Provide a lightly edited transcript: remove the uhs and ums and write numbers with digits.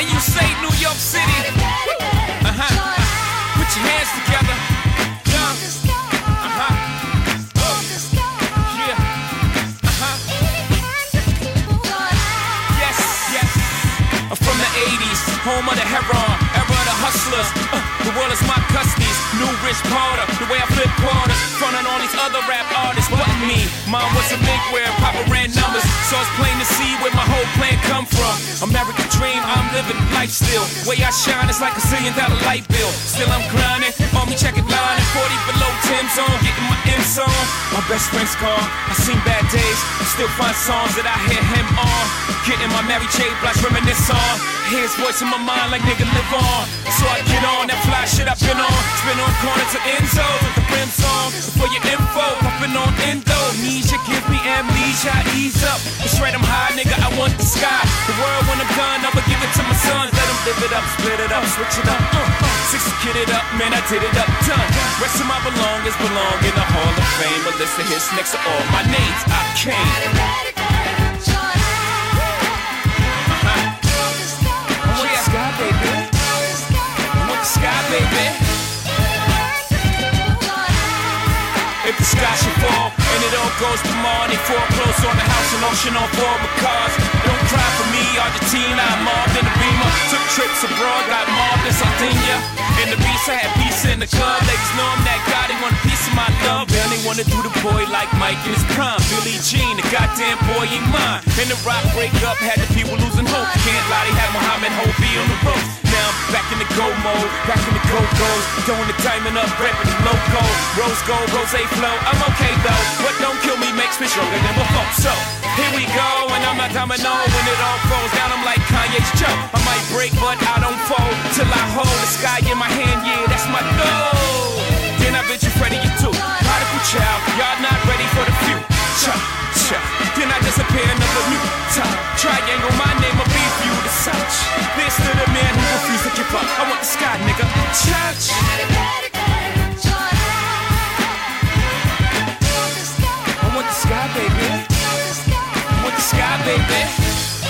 And you say New York City. Put your hands together. From the 80s, home of the heron, era of the hustlers. The world is my custodies. New Rich Porter, the way I flip quarters. Front on all these other rap artists, but me. Mom was a big where Papa ran numbers, so it's plain to see where my whole plan come from. American dream, I'm living life still. Way I shine is like $1 zillion light bill. Still I'm grinding, on me checking line and 40 below Tim's on, getting my M's on. My best friend's gone, I seen bad days, I still find songs that I hear him on. Getting my Mary J. Blige reminisce on. Hear his voice in my mind like nigga live on. So I get on that fly shit I've been on. Spin on corner to Enzo, the brim song. For your info, puffin' on endo. Amnesia give me amnesia, ease up. It's right, I'm high, nigga, I want the sky. The world when I'm done, I'ma give it to my sons. Let them live it up, split it up, switch it up. 60 kid it up, man, I did it up, done. Rest of my belongings belong in the Hall of Fame. A list of hits next to all my names, I came. Sky, baby. If the sky should fall and it all goes to morning, foreclose on the house and auction on former cars. Don't cry for me, Argentina. I'm mobbed in the Beamer. Took trips abroad, got mobbed in Sardinia. In the beast, I had peace in the club. Ladies know I'm that guy, they want a piece of my love. They only wanna do the boy like Mike in his prime. Billie Jean, the goddamn boy ain't mine. In the rock breakup, had the people losing hope. Can't lie, they had Muhammad Hobi on the ropes. Now I'm back in the go mode, back in the go-go's. Throwing the diamond up, repping the loco. Rose gold, rose flow, I'm okay though. What don't kill me makes me stronger than before. So, here we go, and I'm not domino. When it all falls down, I'm like Kanye's Joe. I might break, but I don't fold. Till I hold the sky in my hand, yeah, that's my goal. Then I bet you Freddie, you too. Prodigal child, y'all not ready for the future. Then I disappear, another new time. Triangle, my name will be for you to search. This to the man who refused to give up. I want the sky, nigga. Church. I want the sky, baby. I want the sky, baby.